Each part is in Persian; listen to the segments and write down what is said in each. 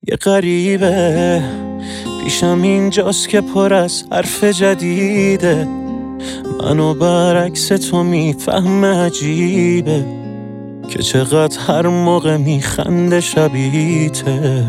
یه غریبه پیشم اینجاست که پر از حرف جدیده، منو برعکس تو میفهمه، عجیبه که چقدر هر موقع میخنده شبیته.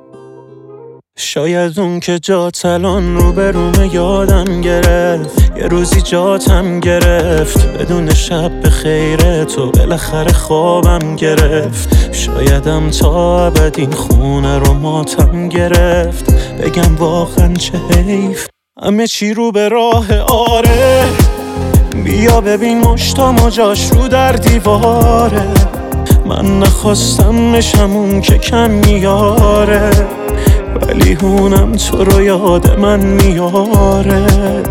شاید اون که جات الان روبرومه یادم گرفت، یه روزی جاتم گرفت، بدون شب به خیره تو بالاخره خوابم گرفت. شایدم تا ابد این خونه رو ماتم گرفت، بگم واقعا چه حیف همه چی رو به راه. آره بیا ببین مشتام و جاش رو در دیواره، من نخواستم بشم اون که کم میاره، ولی هونم تو رو یاد من میاره.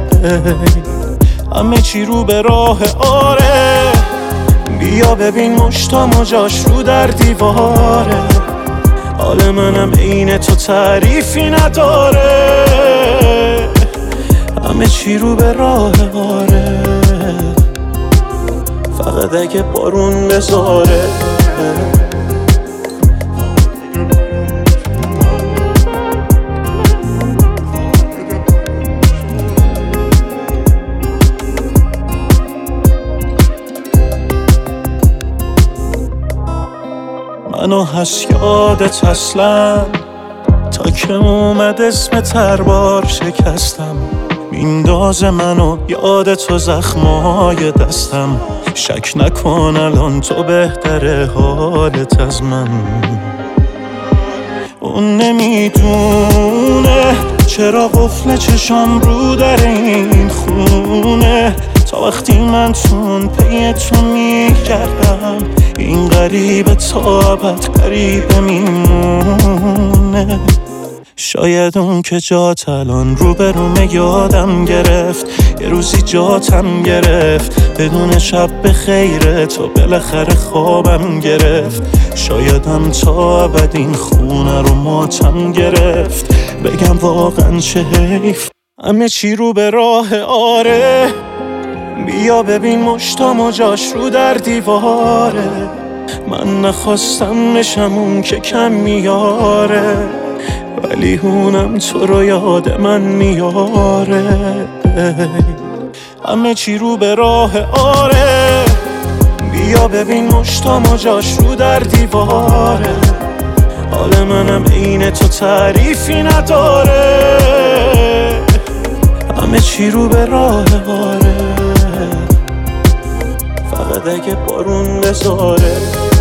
همه چی رو به راه. آره بیا ببین مشتام و جاش رو در دیواره، حال منم عین تو تعریفی نداره. همه چی رو به راه. آره فقط اگه بارون بذاره. منو هست یادت اصلا، تا که اومد اسم تربار شکستم، میندازه منو یاد تو زخمای دستم. شک نکن الان تو بهتره حالت از من. اون نمیدونه چرا قفل چشام رو در این خونه، تا وقتی من تون پی تو میگردم، این غریبه تا ابد غریبه میمونه. شاید اون که جات الان روبرومه یادم گرفت، یه روزی جاتم گرفت، بدون شب به خیره تو بالاخره خوابم گرفت. شایدم تا ابد این خونه رو ماتم گرفت، بگم واقعا چه حیف همه چی رو به راه. آره بیا ببین مشتام و جاش رو در دیواره، من نخواستم بشم اون که کم میاره، ولی هونم تو رو یاد من میاره. همه چی رو به راه. آره بیا ببین مشتام و جاش رو در دیواره، حال منم عین تو تعریفی نداره. همه چی رو به راه. آره فقط اگه بارون بذاره.